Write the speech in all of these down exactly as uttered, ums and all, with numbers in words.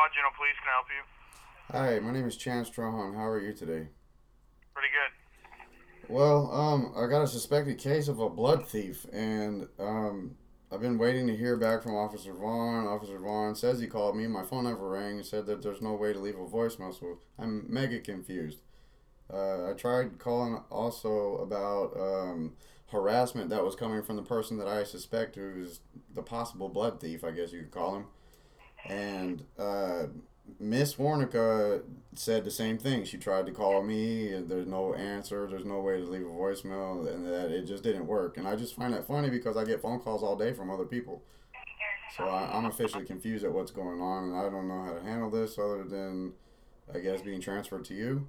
General Police, can I help you? Hi, my name is Chance Strahan. How are you today? Pretty good. Well, um, I got a suspected case of a blood thief, and um, I've been waiting to hear back from Officer Vaughn. Officer Vaughn says he called me. My phone never rang. He said that there's no way to leave a voicemail, so I'm mega confused. Uh, I tried calling also about um, harassment that was coming from the person that I suspect who's the possible blood thief, I guess you could call him. And uh, Miss Warnica said the same thing. She tried to call me, and there's no answer. There's no way to leave a voicemail, and that it just didn't work. And I just find that funny because I get phone calls all day from other people. So I, I'm officially confused at what's going on, and I don't know how to handle this other than, I guess, being transferred to you.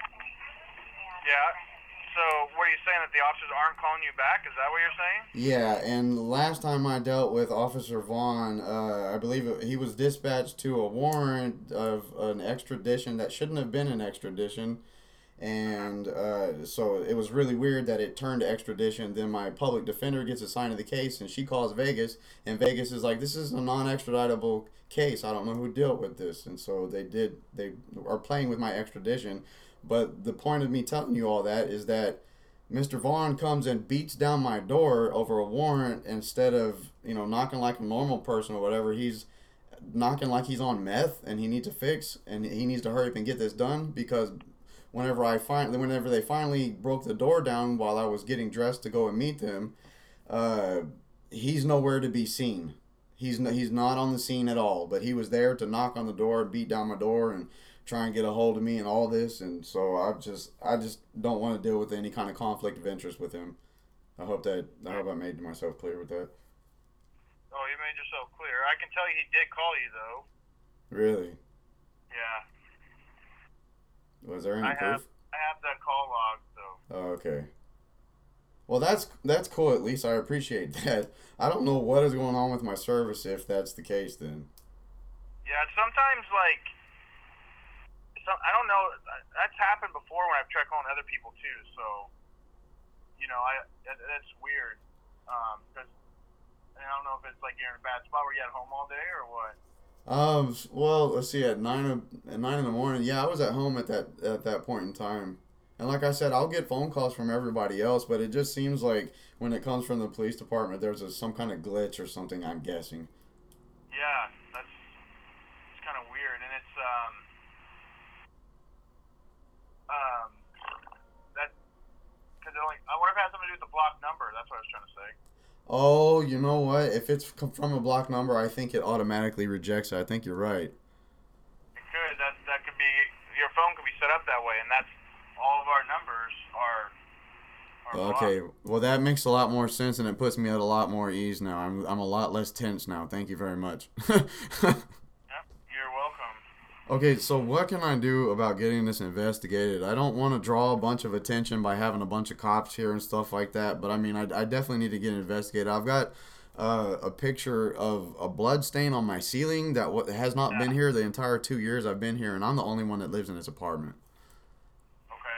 Yeah. So, what are you saying, that the officers aren't calling you back? Is that what you're saying? Yeah, and last time I dealt with Officer Vaughn, uh, I believe it, he was dispatched to a warrant of an extradition that shouldn't have been an extradition. And uh, so it was really weird that it turned to extradition. Then my public defender gets assigned to the case, and she calls Vegas, and Vegas is like, "This is a non-extraditable case. I don't know who dealt with this." And so they did. They are playing with my extradition. But the point of me telling you all that is that Mister Vaughn comes and beats down my door over a warrant instead of, you know, knocking like a normal person or whatever. He's knocking like he's on meth and he needs to fix and he needs to hurry up and get this done because whenever I find whenever they finally broke the door down while I was getting dressed to go and meet them, uh, he's nowhere to be seen. He's no, he's not on the scene at all. But he was there to knock on the door, beat down my door, and try and get a hold of me and all this. And so I just I just don't want to deal with any kind of conflict of interest with him. I hope that I hope I made myself clear with that. Oh, you made yourself clear. I can tell you he did call you, though. Really? Yeah. Was there any I have proof? I have that call log, so. Oh, okay. Well, that's that's cool. At least I appreciate that. I don't know what is going on with my service if that's the case. Then. Yeah, sometimes, like, some, I don't know. That's happened before when I've tried calling other people, too, so, you know, I that, that's weird. Um, because I don't know if it's like you're in a bad spot where you at home all day or what. Um. Well, let's see. At nine of, at nine in the morning, yeah, I was at home at that at that point in time. And like I said, I'll get phone calls from everybody else, but it just seems like when it comes from the police department, there's a, some kind of glitch or something. I'm guessing. Yeah, that's it's kind of weird, and it's um um that because like I wonder if it has something to do with the block number. That's what I was trying to say. Oh, you know what? If it's com- from a block number, I think it automatically rejects it. I think you're right. It could that that could be your phone could be set up that way, and that's all of our numbers are are Okay, blocked. well that makes a lot more sense and it puts me at a lot more ease now. I'm I'm a lot less tense now. Thank you very much. Yep, you're welcome. Okay, so what can I do about getting this investigated? I don't want to draw a bunch of attention by having a bunch of cops here and stuff like that, but I mean, I, I definitely need to get it investigated. I've got uh, a picture of a blood stain on my ceiling that w- has not been Yeah. here the entire two years I've been here, and I'm the only one that lives in this apartment. Okay.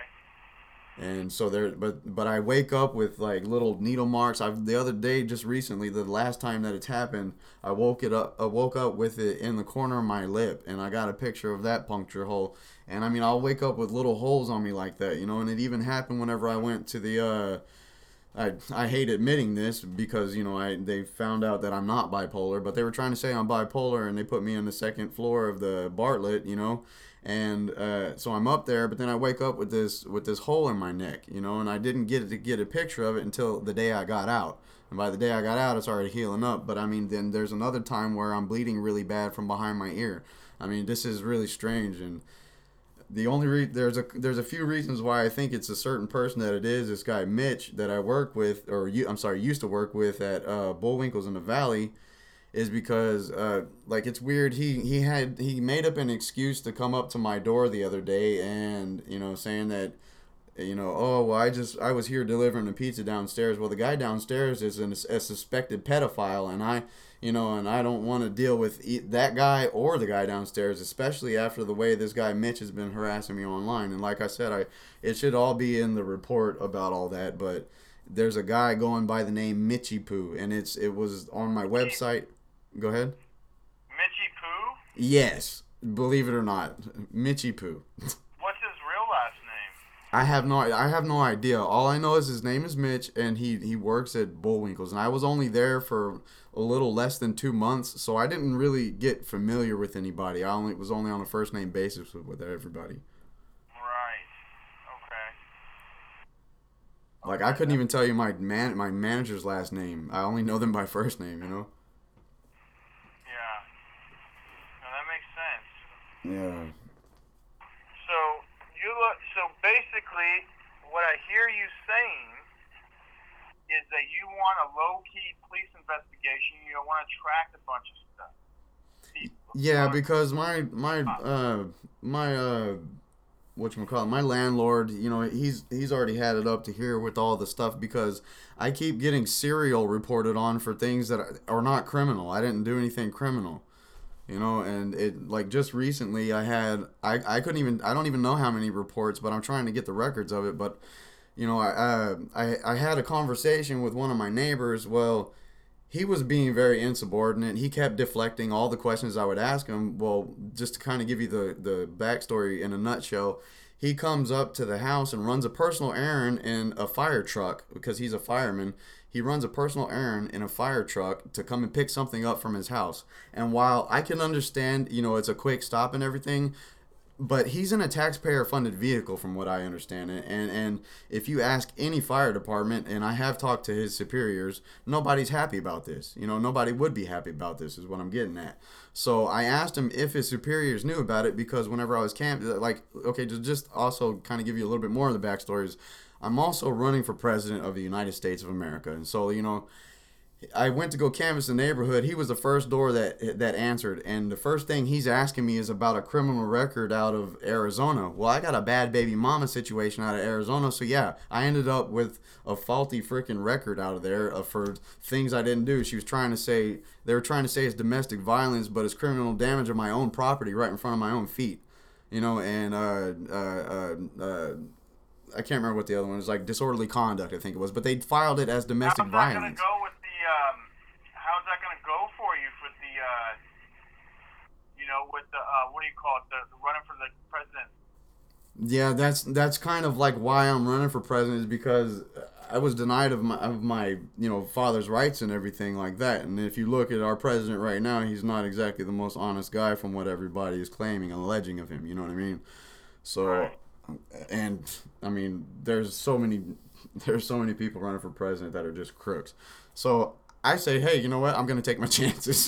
And so there, but but I wake up with like little needle marks. I've the other day, just recently, the last time that it's happened, I woke it up. I woke up with it in the corner of my lip, and I got a picture of that puncture hole. And I mean, I'll wake up with little holes on me like that, you know. And it even happened whenever I went to the. Uh, I I hate admitting this because you know I they found out that I'm not bipolar, but they were trying to say I'm bipolar, and they put me on the second floor of the Bartlett, you know, and uh, so I'm up there, but then I wake up with this with this hole in my neck, you know, and I didn't get to get a picture of it until the day I got out, and by the day I got out, it's already healing up. But I mean, then there's another time where I'm bleeding really bad from behind my ear. I mean, this is really strange, and the only re- there's a there's a few reasons why I think it's a certain person that it is. This guy Mitch that I work with, or you, I'm sorry, used to work with at uh, Bullwinkles in the Valley, is because uh, like it's weird. He he had he made up an excuse to come up to my door the other day, and you know saying that you know, oh, well, I just, I was here delivering a pizza downstairs. Well, the guy downstairs is an, a suspected pedophile, and I, you know, and I don't want to deal with e- that guy or the guy downstairs, especially after the way this guy Mitch has been harassing me online. And like I said, I, it should all be in the report about all that, but there's a guy going by the name Mitchy Poo, and it's, it was on my Mitchie, website. Go ahead. Mitchie Poo? Yes. Believe it or not, Mitchie Poo. What's his real last name? I have no I have no idea. All I know is his name is Mitch, and he he works at Bullwinkle's, and I was only there for a little less than two months, so I didn't really get familiar with anybody. I only was only on a first name basis with, with everybody. Right. Okay. Like I couldn't even tell you my man my manager's last name. I only know them by first name, you know. Yeah. No, that makes sense. Yeah. So you look. So basically, what I hear you saying is that you want a low-key police investigation. You don't want to track a bunch of stuff. People. Yeah, because my my uh my uh whatchamacallit, my landlord, you know, he's he's already had it up to here with all the stuff because I keep getting serial reported on for things that are not criminal. I didn't do anything criminal. You know, and it like just recently I had I, I couldn't even I don't even know how many reports, but I'm trying to get the records of it. But you know, I uh, I I had a conversation with one of my neighbors. Well, he was being very insubordinate. He kept deflecting all the questions I would ask him. Well, just to kind of give you the the backstory in a nutshell, he comes up to the house and runs a personal errand in a fire truck because he's a fireman. He runs a personal errand in a fire truck to come and pick something up from his house. And while I can understand, you know, it's a quick stop and everything, but he's in a taxpayer-funded vehicle from what I understand. And, and if you ask any fire department, and I have talked to his superiors, nobody's happy about this. You know, nobody would be happy about this is what I'm getting at. So I asked him if his superiors knew about it because whenever I was camped, like, okay, to just also kind of give you a little bit more of the backstories, I'm also running for president of the United States of America. And so, you know, I went to go canvass the neighborhood. He was the first door that that answered. And the first thing he's asking me is about a criminal record out of Arizona. Well, I got a bad baby mama situation out of Arizona. So, yeah, I ended up with a faulty freaking record out of there uh, for things I didn't do. She was trying to say, they were trying to say it's domestic violence, but it's criminal damage of my own property right in front of my own feet. You know, and, uh, uh, uh, uh, I can't remember what the other one was, like disorderly conduct, I think it was, but they filed it as domestic how's violence. That gonna go with the, um, how's that going to go for you for the, uh, you know, with the, uh, what do you call it, the, the running for the president? Yeah, that's that's kind of like why I'm running for president is because I was denied of my, of my, you know, father's rights and everything like that. And if you look at our president right now, he's not exactly the most honest guy from what everybody is claiming and alleging of him. You know what I mean? So... Right. And I mean, there's so many, there's so many people running for president that are just crooks. So I say, hey, you know what? I'm gonna take my chances.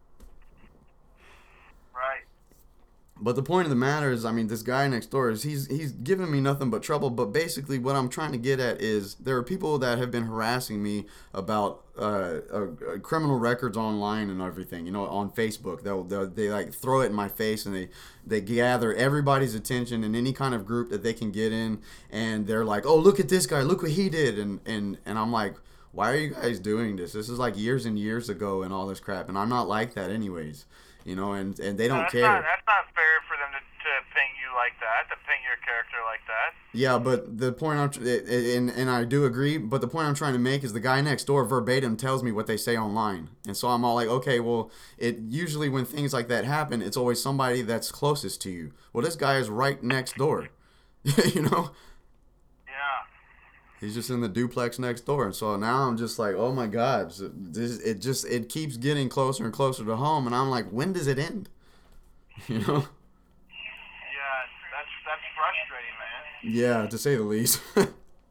Right. But the point of the matter is, I mean, this guy next door is he's he's giving me nothing but trouble. But basically, what I'm trying to get at is there are people that have been harassing me about uh, uh, criminal records online and everything. You know, on Facebook, they'll, they'll they like throw it in my face and they they gather everybody's attention in any kind of group that they can get in, and they're like, oh, look at this guy, look what he did, and and and I'm like, why are you guys doing this? This is like years and years ago and all this crap, and I'm not like that anyways. You know, and, and they don't no, that's care. Not, that's not fair for them to, to paint you like that, to paint your character like that. Yeah, but the point I'm tr- and and I do agree, but the point I'm trying to make is the guy next door verbatim tells me what they say online, and so I'm all like, okay, well, it usually when things like that happen, it's always somebody that's closest to you. Well, this guy is right next door, you know. Yeah. He's just in the duplex next door, and so now I'm just like, oh my God, this it just it keeps getting closer and closer to home, and I'm like, when does it end? You know? Yeah, that's that's frustrating, man. Yeah, to say the least. So, what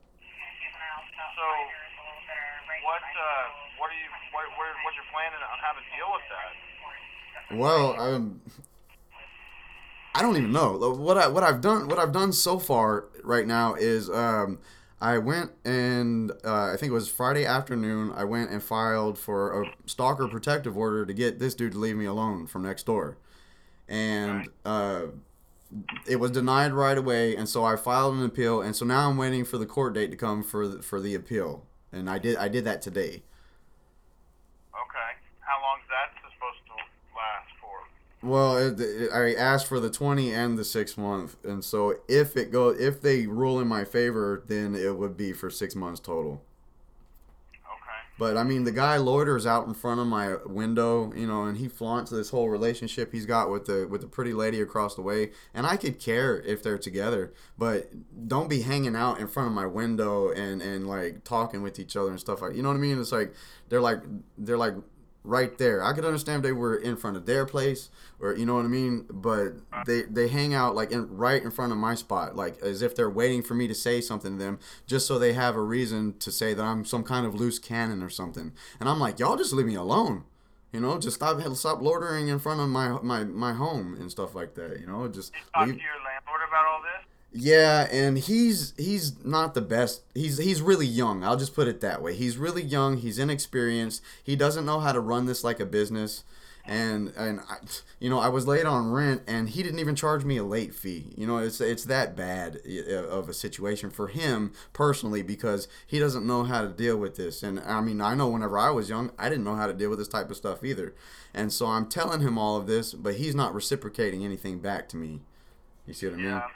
uh, what are you what what what's your plan on how to deal with that? Well, um, I don't even know what I what I've done. What I've done so far right now is um. I went and uh, I think it was Friday afternoon. I went and filed for a stalker protective order to get this dude to leave me alone from next door, and uh, it was denied right away. And so I filed an appeal, and so now I'm waiting for the court date to come for the, for the appeal. And I did I did that today. Okay, how long is that supposed to last for? Well, it, it, I asked for the twenty and the six month, and so if it go, if they rule in my favor, then it would be for six months total. Okay. But I mean, the guy loiters out in front of my window, you know, and he flaunts this whole relationship he's got with the with the pretty lady across the way. And I could care if they're together, but don't be hanging out in front of my window and and like talking with each other and stuff like. You know what I mean? It's like they're like they're like right there. I could understand if they were in front of their place, or you know what I mean, but they they hang out like in right in front of my spot, like as if they're waiting for me to say something to them, just so they have a reason to say that I'm some kind of loose cannon or something. And I'm like, y'all just leave me alone, you know, just stop stop loitering in front of my my my home and stuff like that, you know, just You talk leave. to your landlord about all this? Yeah, and he's he's not the best. He's he's really young. I'll just put it that way. He's really young. He's inexperienced. He doesn't know how to run this like a business. And and I, you know, I was late on rent, and he didn't even charge me a late fee. You know, it's it's that bad of a situation for him personally, because he doesn't know how to deal with this. And I mean, I know whenever I was young, I didn't know how to deal with this type of stuff either. And so I'm telling him all of this, but he's not reciprocating anything back to me. You see what I mean? Yeah.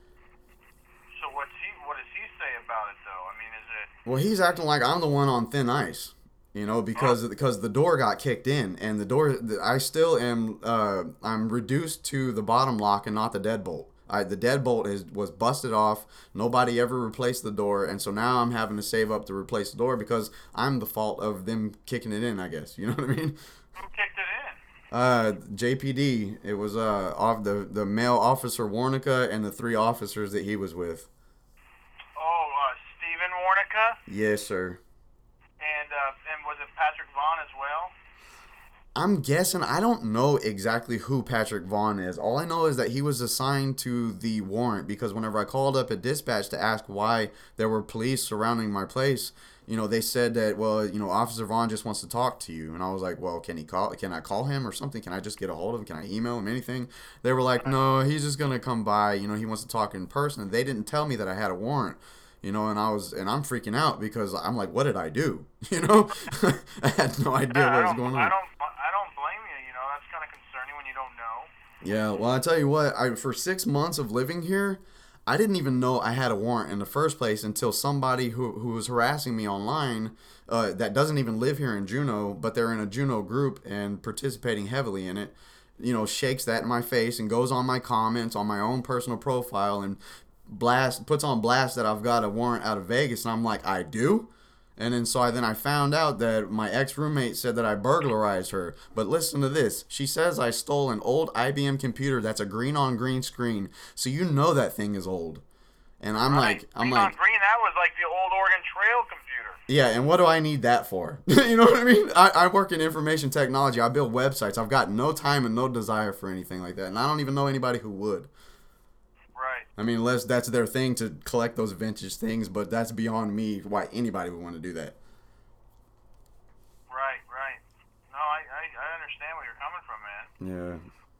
So what's he? What does he say about it, though? I mean, is it? Well, he's acting like I'm the one on thin ice, you know, because because the door got kicked in, and the door, I still am, uh, I'm reduced to the bottom lock and not the deadbolt. I, the deadbolt is was busted off. Nobody ever replaced the door, and so now I'm having to save up to replace the door because I'm the fault of them kicking it in, I guess. You know what I mean? Who kicked it in? Uh, J P D. It was uh off the the male officer Warnica and the three officers that he was with. Oh, uh, Stephen Warnica? Yes, sir. And uh, and was it Patrick Vaughn as well? I'm guessing. I don't know exactly who Patrick Vaughn is. All I know is that he was assigned to the warrant because whenever I called up at dispatch to ask why there were police surrounding my place, you know, they said that, well, you know, Officer Vaughn just wants to talk to you. And I was like, well, can he call? Can I call him or something? Can I just get a hold of him? Can I email him? Anything? They were like, no, he's just going to come by. You know, he wants to talk in person. And they didn't tell me that I had a warrant. You know, and I was, and I'm freaking out because I'm like, what did I do? You know, I had no idea Yeah, what I was don't, going on. I don't, I don't blame you. You know, that's kind of concerning when you don't know. Yeah, well, I tell you what, I for six months of living here, I didn't even know I had a warrant in the first place until somebody who who was harassing me online, uh, that doesn't even live here in Juneau, but they're in a Juneau group and participating heavily in it, you know, shakes that in my face and goes on my comments on my own personal profile and blast puts on blast that I've got a warrant out of Vegas, and I'm like, I do? And then so I then I found out that my ex-roommate said that I burglarized her. But listen to this. She says I stole an old I B M computer that's a green on green screen. So you know that thing is old. And I'm Right. like I'm green like on green, that was like the old Oregon Trail computer. yeah, and what do I need that for? You know what I mean? I, I work in information technology. I build websites. I've got no time and no desire for anything like that. And I don't even know anybody who would. Right. I mean, unless that's their thing to collect those vintage things, but that's beyond me why anybody would want to do that. Right, right. No, I, I, I understand where you're coming from, man. Yeah.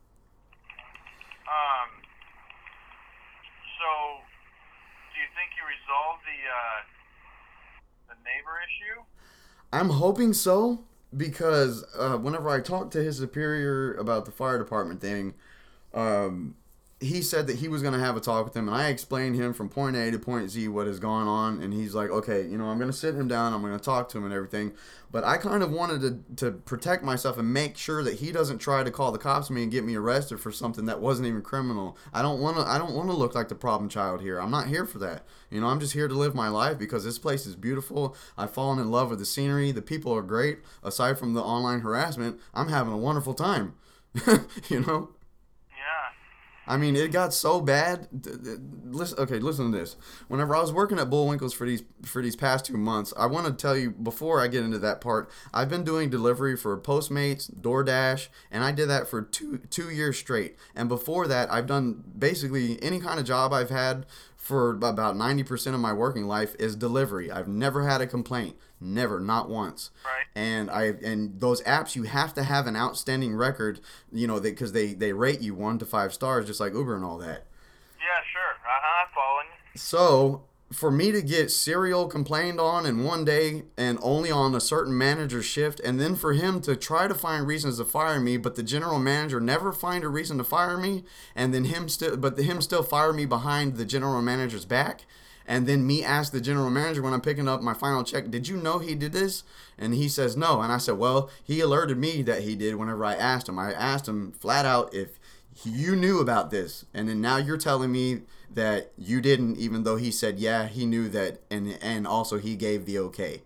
Um. So, do you think you resolved the uh, the neighbor issue? I'm hoping so because uh, whenever I talked to his superior about the fire department thing, um, he said that he was going to have a talk with him, and I explained him from point A to point Z what is going on, and he's like, okay, you know, I'm going to sit him down, I'm going to talk to him and everything, but I kind of wanted to, to protect myself and make sure that he doesn't try to call the cops on me and get me arrested for something that wasn't even criminal. I don't want to I don't want to look like the problem child here. I'm not here for that. You know, I'm just here to live my life because this place is beautiful. I've fallen in love with the scenery. The people are great. Aside from the online harassment, I'm having a wonderful time. You know? I mean, it got so bad. Listen, okay, listen to this. Whenever I was working at Bullwinkle's for these for these past two months, I want to tell you before I get into that part. I've been doing delivery for Postmates, DoorDash, and I did that for two two years straight. And before that, I've done basically any kind of job I've had for about ninety percent of my working life is delivery. I've never had a complaint. Never, not once. Right. And I and those apps, you have to have an outstanding record, you know, because they, they rate you one to five stars, just like Uber and all that. Yeah, sure. Uh-huh, I'm following you. So for me to get serial complained on in one day and only on a certain manager's shift, and then for him to try to find reasons to fire me, but the general manager never find a reason to fire me, and then him still, but him still fire me behind the general manager's back. And then me ask the general manager when I'm picking up my final check, did you know he did this? And he says no. And I said, well, he alerted me that he did whenever I asked him. I asked him flat out if you knew about this. And then now you're telling me that you didn't, even though he said, yeah, he knew that. And, and also he gave the okay.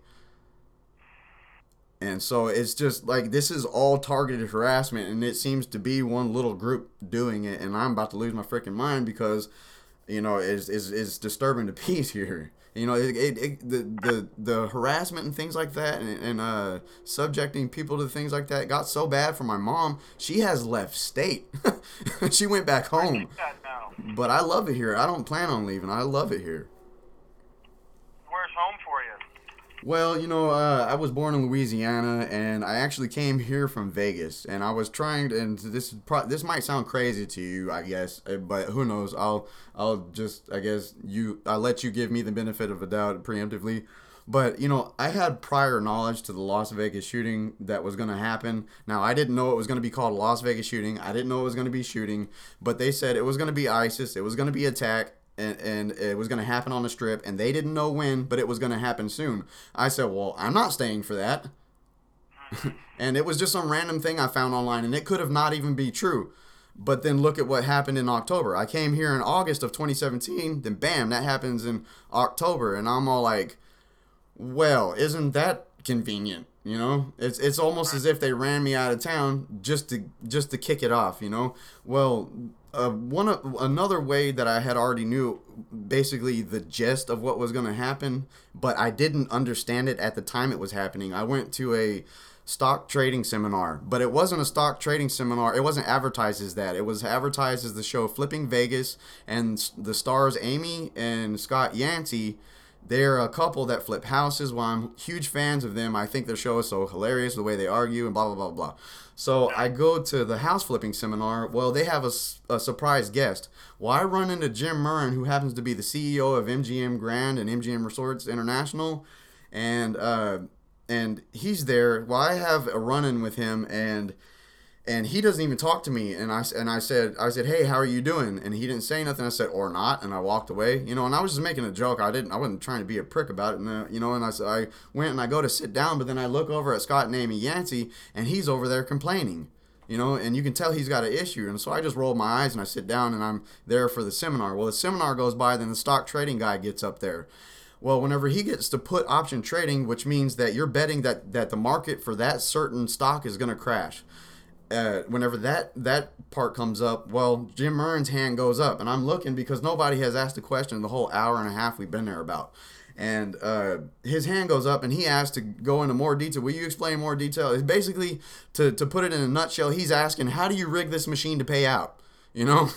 And so it's just like, this is all targeted harassment, and it seems to be one little group doing it, and I'm about to lose my freaking mind because, you know, it's, it's, it's disturbing the peace here. You know, it, it, it, the, the the harassment and things like that, and, and uh, subjecting people to things like that got so bad for my mom, she has left state. She went back home. But I love it here. I don't plan on leaving. I love it here. Where's home for you? Well, you know, uh, I was born in Louisiana, and I actually came here from Vegas, and I was trying to, and this pro- this might sound crazy to you, I guess, but who knows? I'll I'll just, I guess you I'll let you give me the benefit of a doubt preemptively. But, you know, I had prior knowledge to the Las Vegas shooting that was going to happen. Now, I didn't know it was going to be called Las Vegas shooting. I didn't know it was going to be shooting, but they said it was going to be ISIS. It was going to be attack. And, and it was going to happen on the strip, and they didn't know when, but it was going to happen soon. I said, well, I'm not staying for that. And it was just some random thing I found online, and it could have not even be true. But then look at what happened in October. I came here in August of twenty seventeen, then bam, that happens in October, and I'm all like, well, isn't that convenient? You know, it's it's almost as if they ran me out of town just to just to kick it off. You know, well, uh, one of, another way that I had already knew basically the gist of what was going to happen, but I didn't understand it at the time it was happening. I went to a stock trading seminar, but it wasn't a stock trading seminar. It wasn't advertised as that. It was advertised as the show Flipping Vegas, and the stars Amy and Scott Yancey. They're a couple that flip houses. Well, I'm huge fans of them. I think their show is so hilarious, the way they argue and blah, blah, blah, blah. So I go to the house flipping seminar. Well, they have a, a surprise guest. Well, I run into Jim Murren, who happens to be the C E O of M G M Grand and M G M Resorts International. And uh, and he's there. Well, I have a run-in with him, and and he doesn't even talk to me. And I, and I said, I said, hey, how are you doing? And he didn't say nothing. I said, or not. And I walked away, you know, and I was just making a joke. I didn't, I wasn't trying to be a prick about it. And, uh, you know, and I said, I went and I go to sit down, but then I look over at Scott and Amy Yancey, and he's over there complaining, you know, and you can tell he's got an issue. And so I just rolled my eyes and I sit down, and I'm there for the seminar. Well, the seminar goes by, then the stock trading guy gets up there. Well, whenever he gets to put option trading, which means that you're betting that, that the market for that certain stock is going to crash. Uh, whenever that, that part comes up, well, Jim Murren's hand goes up, and I'm looking because nobody has asked a question the whole hour and a half we've been there about. And uh, his hand goes up, and he asked to go into more detail. Will you explain more detail? It's basically, to, to put it in a nutshell, he's asking, how do you rig this machine to pay out? You know?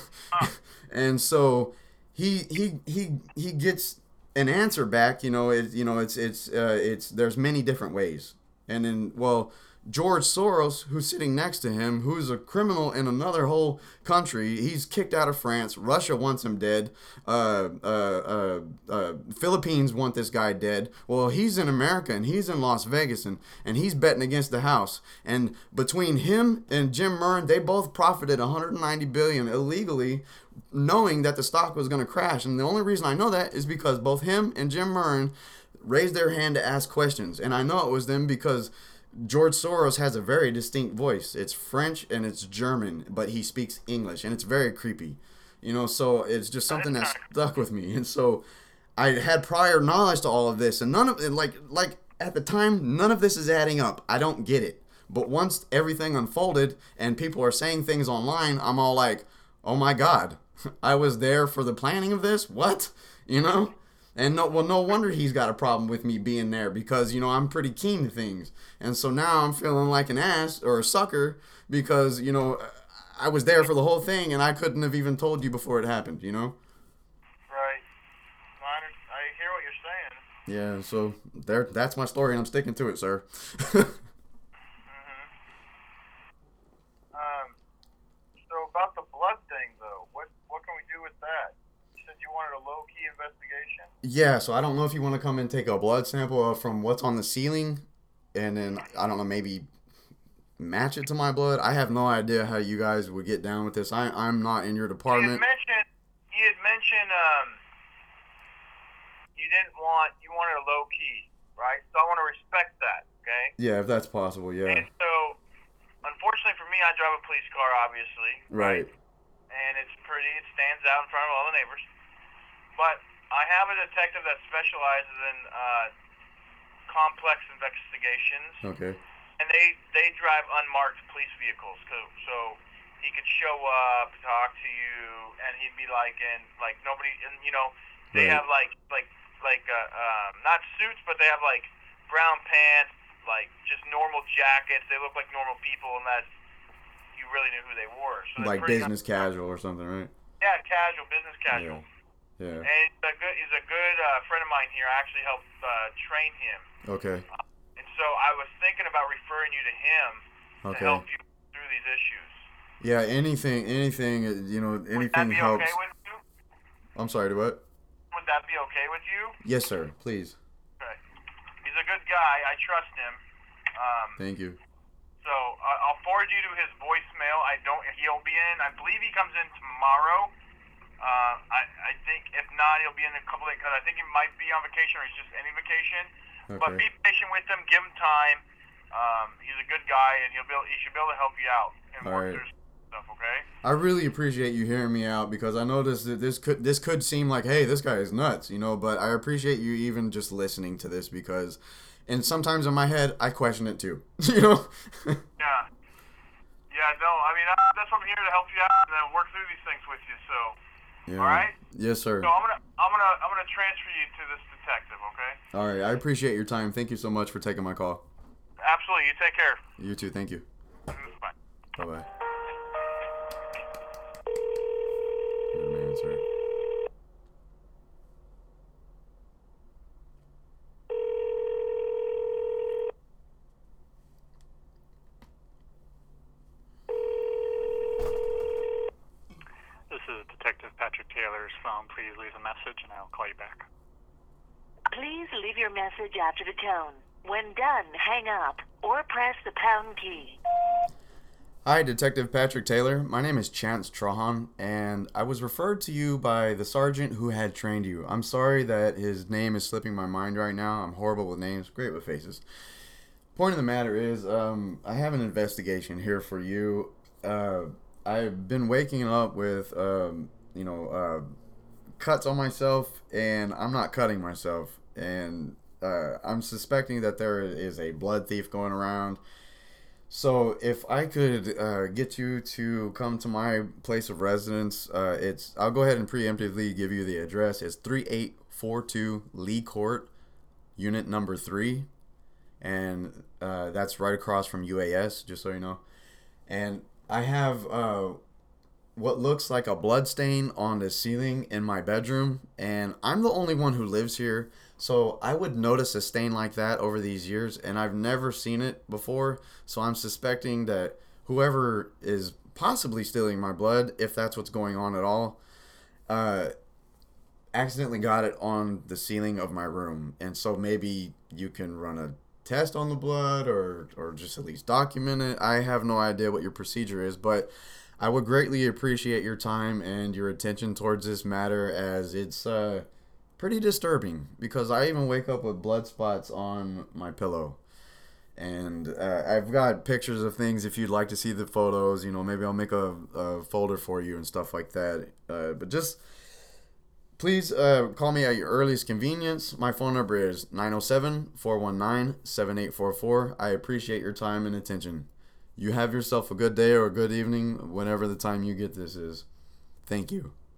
And so he he he he gets an answer back. You know, it, you know, it's it's uh, it's there's many different ways. And then, well, George Soros, who's sitting next to him, who's a criminal in another whole country. He's kicked out of France. Russia wants him dead. Uh, uh, uh, uh, Philippines want this guy dead. Well, he's in America, and he's in Las Vegas, and, and he's betting against the house. And between him and Jim Murren, they both profited one hundred ninety billion dollars illegally, knowing that the stock was going to crash. And the only reason I know that is because both him and Jim Murren raised their hand to ask questions. And I know it was them because George Soros has a very distinct voice. It's French and it's German, but he speaks English, and it's very creepy. You know, so it's just something that stuck with me. And so I had prior knowledge to all of this, and none of it, like, like at the time, none of this is adding up. I don't get it. But once everything unfolded and people are saying things online, I'm all like, oh my God, I was there for the planning of this? What? You know? And no, well, no wonder he's got a problem with me being there, because, you know, I'm pretty keen to things. And so now I'm feeling like an ass or a sucker because, you know, I was there for the whole thing and I couldn't have even told you before it happened, you know? Right. I, I hear what you're saying. Yeah, so there, that's my story, and I'm sticking to it, sir. mm-hmm. Um, so about the blood thing, though, what, what can we do with that? You wanted a low-key investigation? Yeah, so I don't know if you want to come and take a blood sample from what's on the ceiling, and then, I don't know, maybe match it to my blood. I have no idea how you guys would get down with this. I, I'm not in your department. You had mentioned, you had mentioned um, you didn't want, you wanted a low key, right? So I want to respect that, okay? Yeah, if that's possible, yeah. And so, unfortunately for me, I drive a police car, obviously. Right. And it's pretty, it stands out in front of all the neighbors. But I have a detective that specializes in uh, complex investigations. Okay. And they, they drive unmarked police vehicles. So, so he could show up, talk to you, and he'd be like, and like nobody, and you know, they Right. have like, like, like, uh, um, not suits, but they have like brown pants, like just normal jackets. They look like normal people, and that's, you really knew who they were. So Like pretty business casual or something, right? Yeah, casual, business casual. Yeah. Yeah. And he's a good, he's a good uh, friend of mine here. I actually helped uh, train him. Okay. Uh, and so I was thinking about referring you to him Okay. to help you through these issues. Yeah, anything, anything, uh, you know, Would that anything be helps. okay with you? I'm sorry, to what? Would that be okay with you? Yes, sir. Please. Okay. He's a good guy. I trust him. Um, Thank you. so uh, I'll forward you to his voicemail. I don't. He'll be in. I believe he comes in tomorrow. Uh, I, I think if not, he'll be in a couple days because I think he might be on vacation or he's just any vacation. But Okay. be patient with him. Give him time. Um, he's a good guy, and he'll be. Able, he should be able to help you out and All work right. through stuff. Okay. I really appreciate you hearing me out because I noticed that this could this could seem like, hey, this guy is nuts, you know, but I appreciate you even just listening to this because, and sometimes in my head I question it too, you know. Yeah. Yeah. No. I mean, I, that's what I'm here to help you out and uh, work through these things with you. So. Yeah. All right. Yes, sir. So I'm gonna, I'm gonna, I'm gonna transfer you to this detective. Okay. All right. I appreciate your time. Thank you so much for taking my call. Absolutely. You take care. You too. Thank you. Bye. Bye bye. Good man, sir. This is Detective Patrick Taylor's phone. Please leave a message and I'll call you back. Please leave your message after the tone. When done, hang up or press the pound key. Hi, Detective Patrick Taylor. My name is Chance Trahan, and I was referred to you by the sergeant who had trained you. I'm sorry that his name is slipping my mind right now. I'm horrible with names, great with faces. Point of the matter is, um, I have an investigation here for you. Uh, I've been waking up with, um, you know, uh, cuts on myself, and I'm not cutting myself. And uh, I'm suspecting that there is a blood thief going around. So if I could uh, get you to come to my place of residence, uh, it's I'll go ahead and preemptively give you the address. It's thirty-eight forty-two Lee Court, unit number three, and uh, that's right across from U A S, just so you know. And I have uh, what looks like a blood stain on the ceiling in my bedroom, and I'm the only one who lives here. So I would notice a stain like that over these years, and I've never seen it before. So I'm suspecting that whoever is possibly stealing my blood, if that's what's going on at all, uh, accidentally got it on the ceiling of my room. And so maybe you can run a test on the blood or, or just at least document it. I have no idea what your procedure is, but I would greatly appreciate your time and your attention towards this matter, as it's... Uh, pretty disturbing because I even wake up with blood spots on my pillow. And uh, I've got pictures of things if you'd like to see the photos. You know, maybe I'll make a, a folder for you and stuff like that. Uh, but just please uh, call me at your earliest convenience. My phone number is nine oh seven, four one nine, seven eight four four. I appreciate your time and attention. You have yourself a good day or a good evening whenever the time you get this is. Thank you.